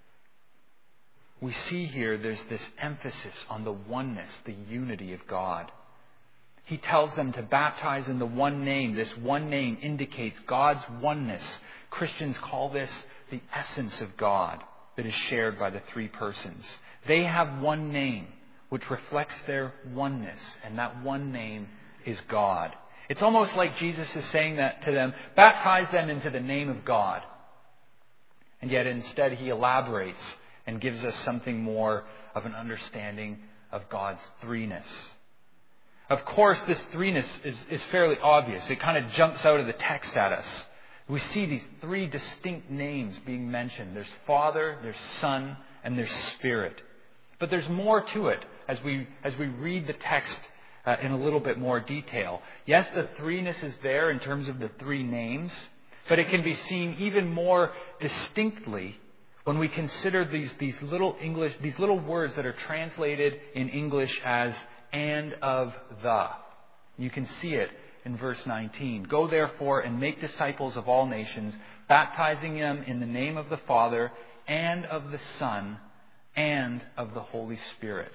we see here there's this emphasis on the oneness, the unity of God. He tells them to baptize in the one name. This one name indicates God's oneness. Christians call this the essence of God that is shared by the three persons. They have one name which reflects their oneness, and that one name is God. It's almost like Jesus is saying that to them, baptize them into the name of God. And yet instead he elaborates and gives us something more of an understanding of God's threeness. Of course, this threeness is fairly obvious. It kind of jumps out of the text at us. We see these three distinct names being mentioned. There's Father, there's Son, and there's Spirit. But there's more to it as we read the text in a little bit more detail. Yes, the threeness is there in terms of the three names, but it can be seen even more distinctly when we consider these little words that are translated in English as and of the. You can see it in verse 19. Go therefore and make disciples of all nations, baptizing them in the name of the Father and of the Son and of the Holy Spirit.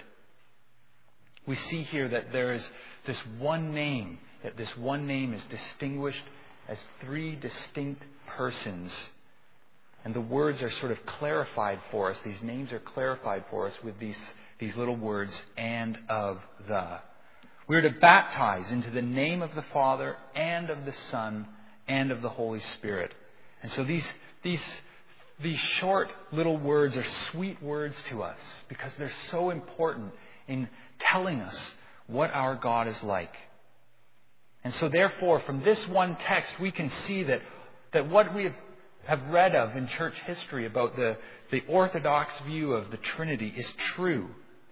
We see here that there is this one name, that this one name is distinguished as three distinct persons. And the words are sort of clarified for us. These names are clarified for us with these little words, and of the. We are to baptize into the name of the Father and of the Son and of the Holy Spirit. And so these short little words are sweet words to us because they're so important in telling us what our God is like. And so therefore, from this one text, we can see that what we have read of in church history about the orthodox view of the Trinity is true.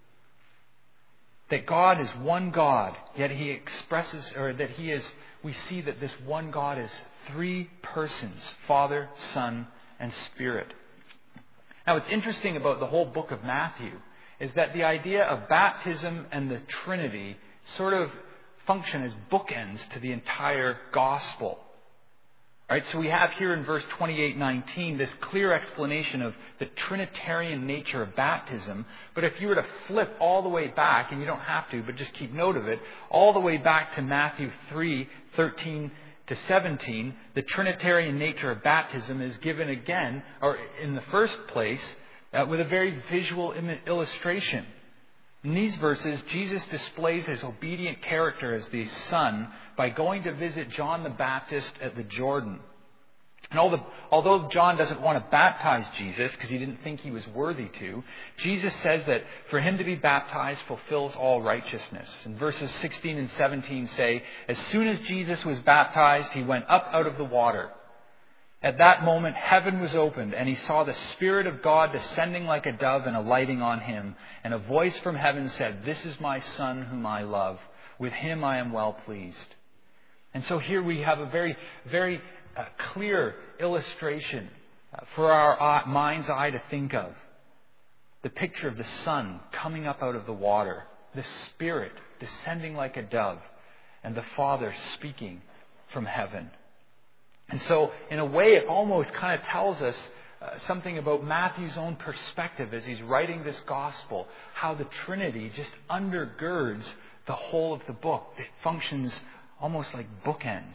That God is one God, yet he expresses, or that he is, we see that this one God is three persons, Father, Son, and Spirit. Now, what's interesting about the whole book of Matthew is that the idea of baptism and the Trinity sort of function as bookends to the entire gospel. Right, so we have here in verse 28:19 this clear explanation of the Trinitarian nature of baptism. But if you were to flip all the way back, and you don't have to, but just keep note of it, all the way back to Matthew 3:13 to 17, the Trinitarian nature of baptism is given again, or in the first place, with a very visual illustration. In these verses, Jesus displays his obedient character as the Son by going to visit John the Baptist at the Jordan. And although John doesn't want to baptize Jesus because he didn't think he was worthy to, Jesus says that for him to be baptized fulfills all righteousness. And verses 16 and 17 say, as soon as Jesus was baptized, he went up out of the water. At that moment, heaven was opened, and he saw the Spirit of God descending like a dove and alighting on him. And a voice from heaven said, this is my Son whom I love. With him I am well pleased. And so here we have a very, very clear illustration for our mind's eye to think of. The picture of the Son coming up out of the water. The Spirit descending like a dove, and the Father speaking from heaven. And so, in a way, it almost kind of tells us something about Matthew's own perspective as he's writing this gospel, how the Trinity just undergirds the whole of the book. It functions almost like bookends.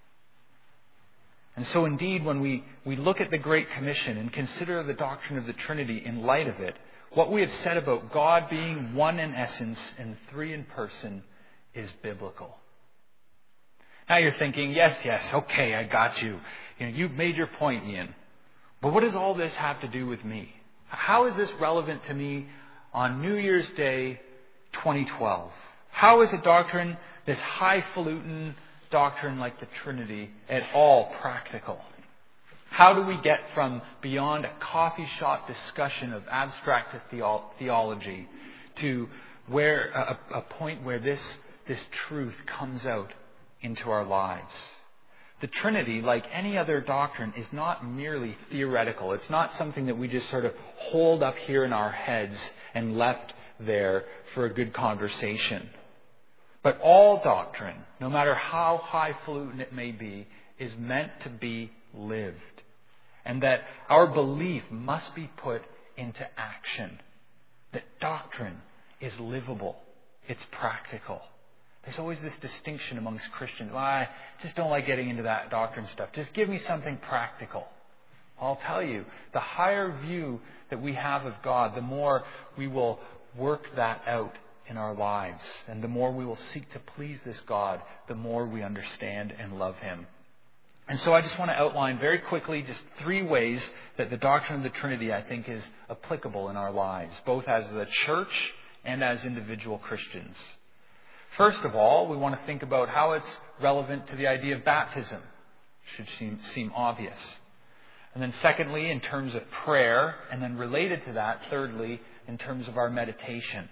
And so indeed, when we look at the Great Commission and consider the doctrine of the Trinity in light of it, what we have said about God being one in essence and three in person is biblical. Now you're thinking, yes, okay, I got you. You've made your point, Ian. But what does all this have to do with me? How is this relevant to me on New Year's Day 2012? How is a doctrine, this highfalutin doctrine like the Trinity, at all practical? How do we get from beyond a coffee shop discussion of abstract theology to where a point where this truth comes out into our lives? The Trinity, like any other doctrine, is not merely theoretical. It's not something that we just sort of hold up here in our heads and left there for a good conversation. But all doctrine, no matter how highfalutin it may be, is meant to be lived. And that our belief must be put into action. That doctrine is livable. It's practical. There's always this distinction amongst Christians. Well, I just don't like getting into that doctrine stuff. Just give me something practical. I'll tell you, the higher view that we have of God, the more we will work that out in our lives. And the more we will seek to please this God, the more we understand and love Him. And so I just want to outline very quickly just 3 ways that the doctrine of the Trinity, I think, is applicable in our lives, both as the church and as individual Christians. First of all, we want to think about how it's relevant to the idea of baptism. Should seem obvious. And then secondly, in terms of prayer, and then related to that, thirdly, in terms of our meditation.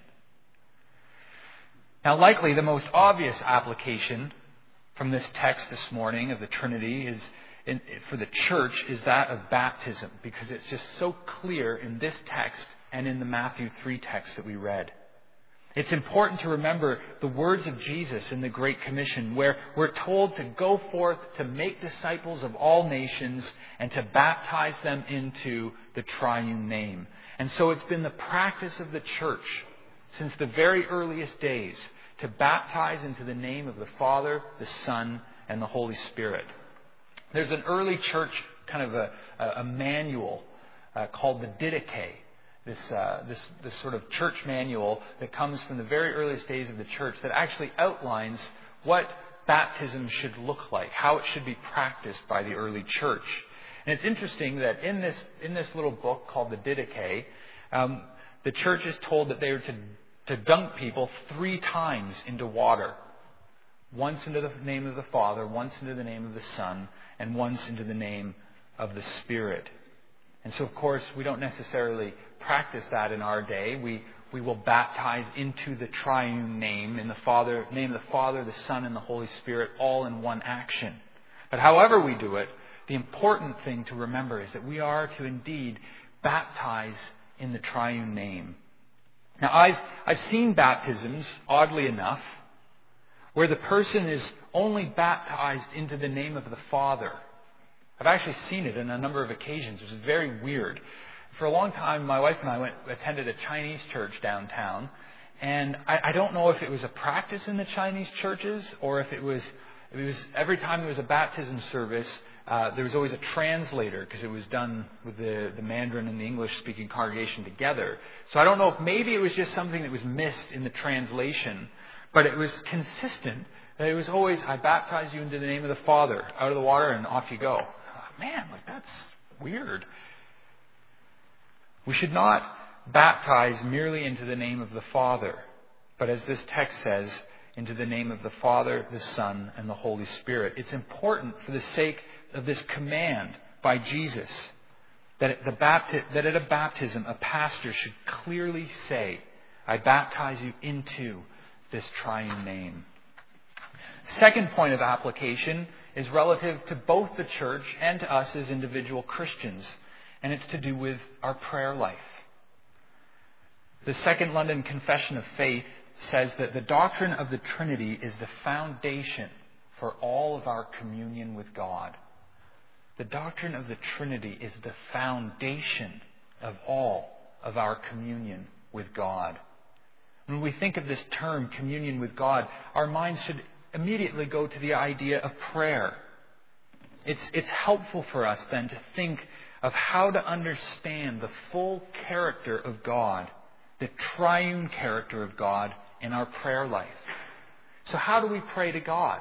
Now, likely the most obvious application from this text this morning of the Trinity for the church is that of baptism, because it's just so clear in this text and in the Matthew 3 text that we read. It's important to remember the words of Jesus in the Great Commission, where we're told to go forth to make disciples of all nations and to baptize them into the triune name. And so it's been the practice of the church since the very earliest days to baptize into the name of the Father, the Son, and the Holy Spirit. There's an early church kind of a manual called the Didache. This sort of church manual that comes from the very earliest days of the church that actually outlines what baptism should look like, how it should be practiced by the early church. And it's interesting that in this little book called the Didache, the church is told that they are to dunk people 3 times into water. Once into the name of the Father, once into the name of the Son, and once into the name of the Spirit. And so, of course, we don't necessarily practice that in our day. We will baptize into the triune name, in the name of the Father, the Son, and the Holy Spirit, all in one action. But however we do it, the important thing to remember is that we are to indeed baptize in the triune name. Now, I've seen baptisms, oddly enough, where the person is only baptized into the name of the Father. I've actually seen it on a number of occasions. It was very weird. For a long time, my wife and I attended a Chinese church downtown, and I don't know if it was a practice in the Chinese churches or if it was every time there was a baptism service, there was always a translator because it was done with the Mandarin and the English-speaking congregation together. So I don't know if maybe it was just something that was missed in the translation, but it was consistent. That it was always, I baptize you into the name of the Father, out of the water, and off you go. Man, that's weird. We should not baptize merely into the name of the Father, but as this text says, into the name of the Father, the Son, and the Holy Spirit. It's important for the sake of this command by Jesus that at a baptism, a pastor should clearly say, I baptize you into this triune name. Second point of application is relative to both the church and to us as individual Christians, and it's to do with our prayer life. The Second London Confession of Faith says that the doctrine of the Trinity is the foundation for all of our communion with God. The doctrine of the Trinity is the foundation of all of our communion with God. When we think of this term, communion with God, our minds should immediately go to the idea of prayer. It's helpful for us then to think of how to understand the full character of God, the triune character of God in our prayer life. So how do we pray to God?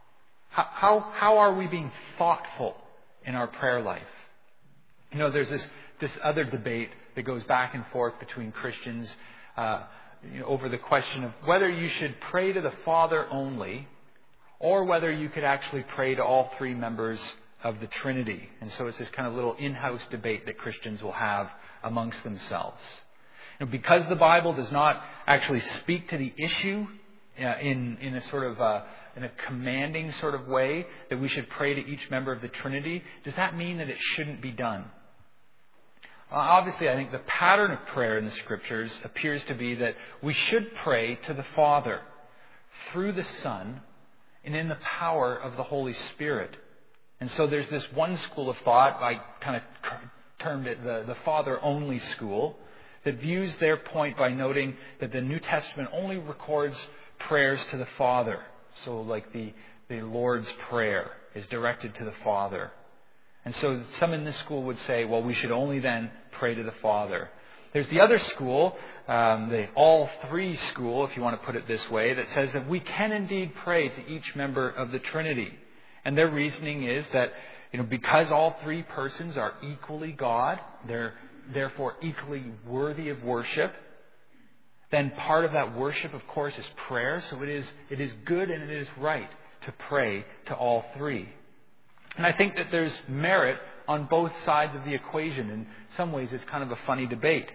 How are we being thoughtful in our prayer life? You know, there's this other debate that goes back and forth between Christians over the question of whether you should pray to the Father only or whether you could actually pray to all three members of the Trinity. And so it's this kind of little in-house debate that Christians will have amongst themselves. And because the Bible does not actually speak to the issue in a sort of in a commanding sort of way that we should pray to each member of the Trinity, does that mean that it shouldn't be done? Obviously, I think the pattern of prayer in the Scriptures appears to be that we should pray to the Father through the Son and in the power of the Holy Spirit. And so there's this one school of thought, I kind of termed it the Father-only school, that views their point by noting that the New Testament only records prayers to the Father. So like the Lord's Prayer is directed to the Father. And so some in this school would say, well, we should only then pray to the Father. There's the other school, the all three school, if you want to put it this way, that says that we can indeed pray to each member of the Trinity. And their reasoning is that, because all three persons are equally God, they're therefore equally worthy of worship, then part of that worship, of course, is prayer. So it is good and it is right to pray to all three. And I think that there's merit on both sides of the equation. In some ways, it's kind of a funny debate.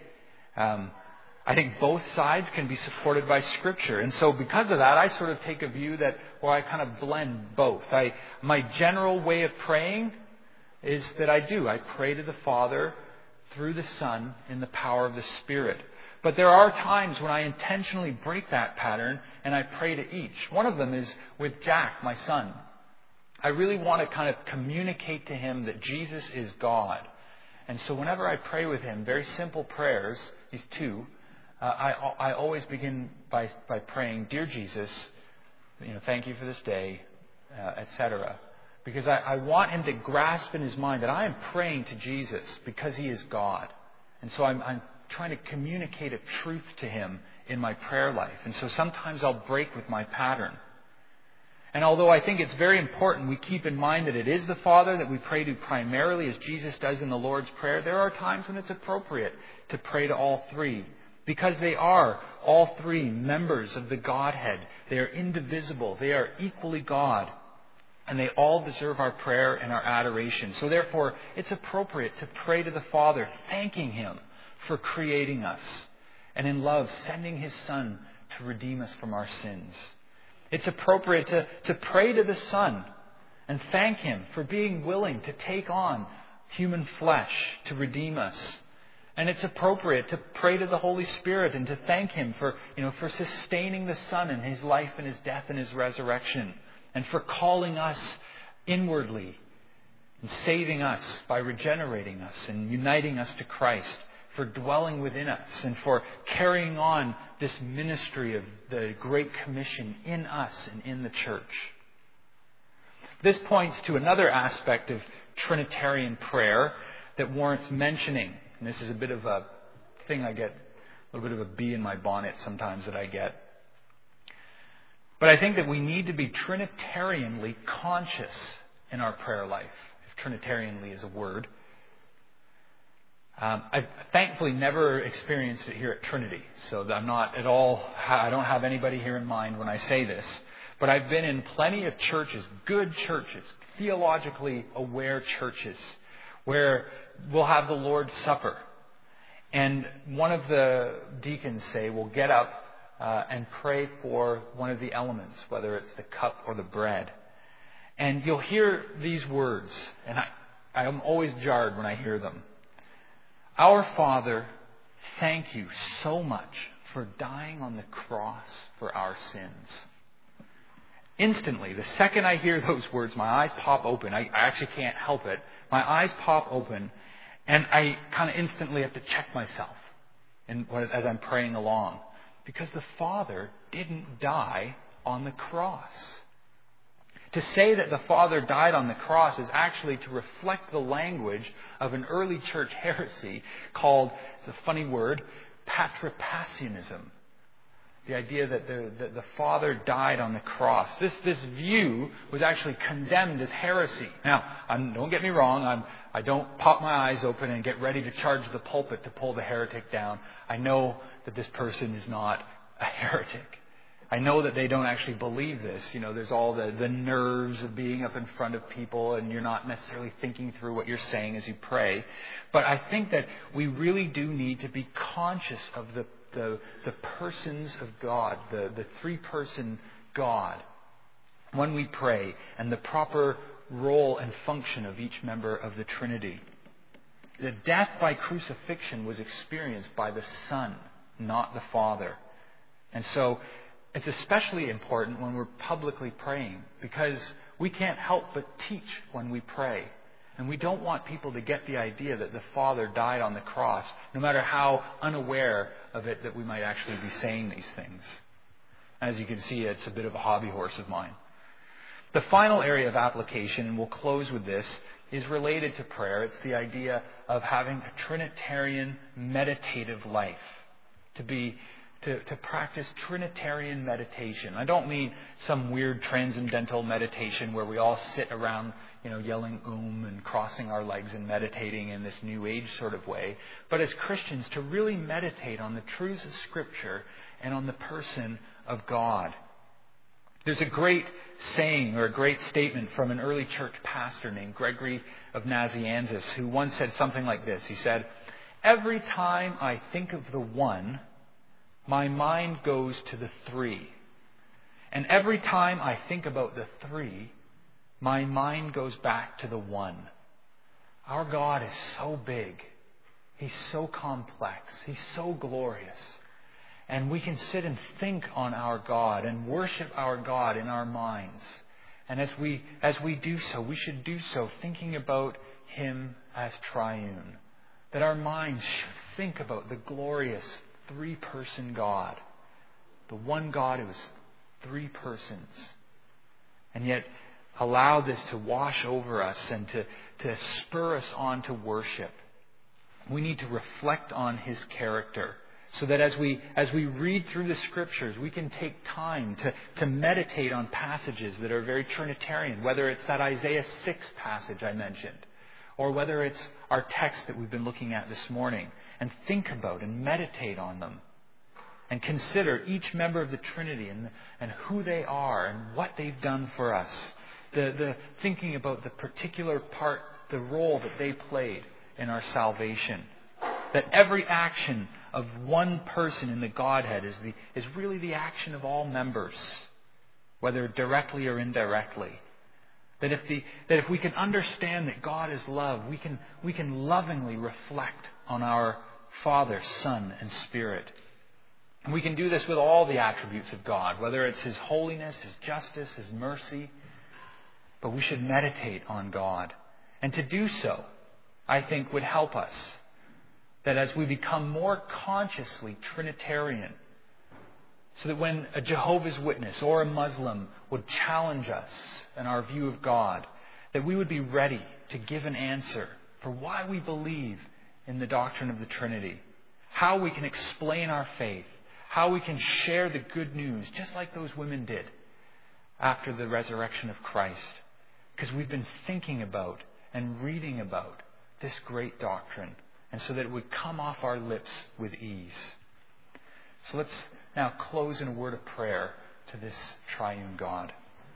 I think both sides can be supported by Scripture. And so because of that, I sort of take a view that, I kind of blend both. My general way of praying is that I pray to the Father through the Son in the power of the Spirit. But there are times when I intentionally break that pattern and I pray to each. One of them is with Jack, my son. I really want to kind of communicate to him that Jesus is God. And so whenever I pray with him, very simple prayers, these two, I always begin by praying, Dear Jesus, thank you for this day, etc. Because I want him to grasp in his mind that I am praying to Jesus because he is God. And so I'm trying to communicate a truth to him in my prayer life. And so sometimes I'll break with my pattern. And although I think it's very important we keep in mind that it is the Father that we pray to primarily, as Jesus does in the Lord's Prayer, there are times when it's appropriate to pray to all three, because they are all three members of the Godhead. They are indivisible. They are equally God. And they all deserve our prayer and our adoration. So therefore, it's appropriate to pray to the Father, thanking him for creating us, and in love sending his Son to redeem us from our sins. It's appropriate to pray to the Son and thank him for being willing to take on human flesh to redeem us. And it's appropriate to pray to the Holy Spirit and to thank him for sustaining the Son in his life and his death and his resurrection, and for calling us inwardly and saving us by regenerating us and uniting us to Christ, for dwelling within us and for carrying on this ministry of the Great Commission in us and in the church. This points to another aspect of Trinitarian prayer that warrants mentioning. And this is a bit of a thing I get, a little bit of a bee in my bonnet sometimes that I get. But I think that we need to be Trinitarianly conscious in our prayer life, if Trinitarianly is a word. I've thankfully never experienced it here at Trinity, so I'm not at all, I don't have anybody here in mind when I say this. But I've been in plenty of churches, good churches, theologically aware churches, where we'll have the Lord's Supper. And one of the deacons will get up and pray for one of the elements, whether it's the cup or the bread. And you'll hear these words, and I'm always jarred when I hear them. Our Father, thank you so much for dying on the cross for our sins. Instantly, the second I hear those words, my eyes pop open. I actually can't help it. My eyes pop open, and I kind of instantly have to check myself as I'm praying along. Because the Father didn't die on the cross. To say that the Father died on the cross is actually to reflect the language of an early church heresy called, it's a funny word, patripassianism. The idea that the Father died on the cross. This view was actually condemned as heresy. Now, don't get me wrong, I don't pop my eyes open and get ready to charge the pulpit to pull the heretic down. I know that this person is not a heretic. I know that they don't actually believe this. There's all the nerves of being up in front of people, and you're not necessarily thinking through what you're saying as you pray. But I think that we really do need to be conscious of the persons of God, the three-person God, when we pray, and the proper role and function of each member of the Trinity. The death by crucifixion was experienced by the Son, not the Father. And so it's especially important when we're publicly praying, because we can't help but teach when we pray. And we don't want people to get the idea that the Father died on the cross, no matter how unaware of it that we might actually be saying these things. As you can see, it's a bit of a hobby horse of mine. The final area of application, and we'll close with this, is related to prayer. It's the idea of having a Trinitarian meditative life. To practice Trinitarian meditation. I don't mean some weird transcendental meditation where we all sit around, yelling and crossing our legs and meditating in this New Age sort of way. But as Christians, to really meditate on the truths of Scripture and on the person of God. There's a great saying or a great statement from an early church pastor named Gregory of Nazianzus, who once said something like this. He said, "Every time I think of the one, my mind goes to the three. And every time I think about the three, my mind goes back to the one." Our God is so big. He's so complex. He's so glorious. And we can sit and think on our God and worship our God in our minds. And as we do so, we should do so thinking about Him as triune. That our minds should think about the glorious three-person God. The one God who is three persons. And yet allow this to wash over us and to spur us on to worship. We need to reflect on His character, so that as we read through the Scriptures, we can take time to meditate on passages that are very Trinitarian, whether it's that Isaiah 6 passage I mentioned, or whether it's our text that we've been looking at this morning, and think about and meditate on them, and consider each member of the Trinity and who they are and what they've done for us. The thinking about the particular part, the role that they played in our salvation. That every action of one person in the Godhead is really the action of all members, whether directly or indirectly. That if we can understand that God is love, we can lovingly reflect on our Father, Son, and Spirit. And we can do this with all the attributes of God, whether it's His holiness, His justice, His mercy. But we should meditate on God. And to do so, I think, would help us. That as we become more consciously Trinitarian, so that when a Jehovah's Witness or a Muslim would challenge us in our view of God, that we would be ready to give an answer for why we believe in the doctrine of the Trinity, how we can explain our faith, how we can share the good news, just like those women did after the resurrection of Christ, because we've been thinking about and reading about this great doctrine, and so that it would come off our lips with ease. So let's now close in a word of prayer to this triune God.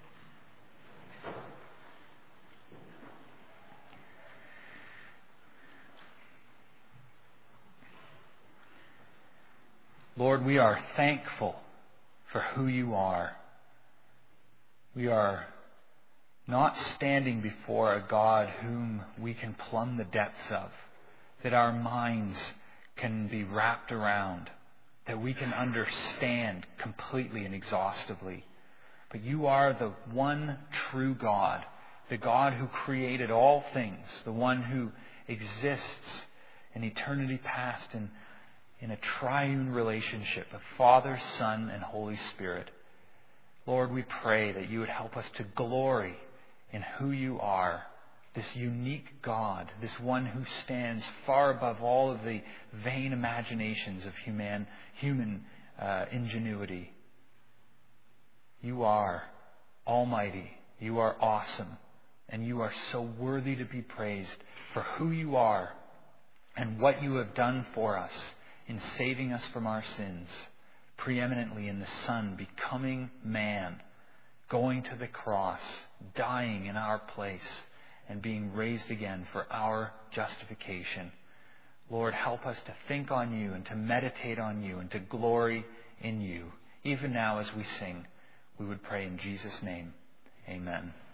Lord, we are thankful for who You are. We are not standing before a God whom we can plumb the depths of, that our minds can be wrapped around. that we can understand completely and exhaustively. But you are the one true God, the God who created all things, the one who exists in eternity past in a triune relationship of Father, Son, and Holy Spirit. Lord, we pray that you would help us to glory in who you are, this unique God, this one who stands far above all of the vain imaginations of human ingenuity. You are almighty, you are awesome, and you are so worthy to be praised for who you are and what you have done for us in saving us from our sins, preeminently in the Son becoming man, going to the cross, dying in our place, and being raised again for our justification. Lord, help us to think on you and to meditate on you and to glory in you. Even now as we sing, we would pray in Jesus' name. Amen.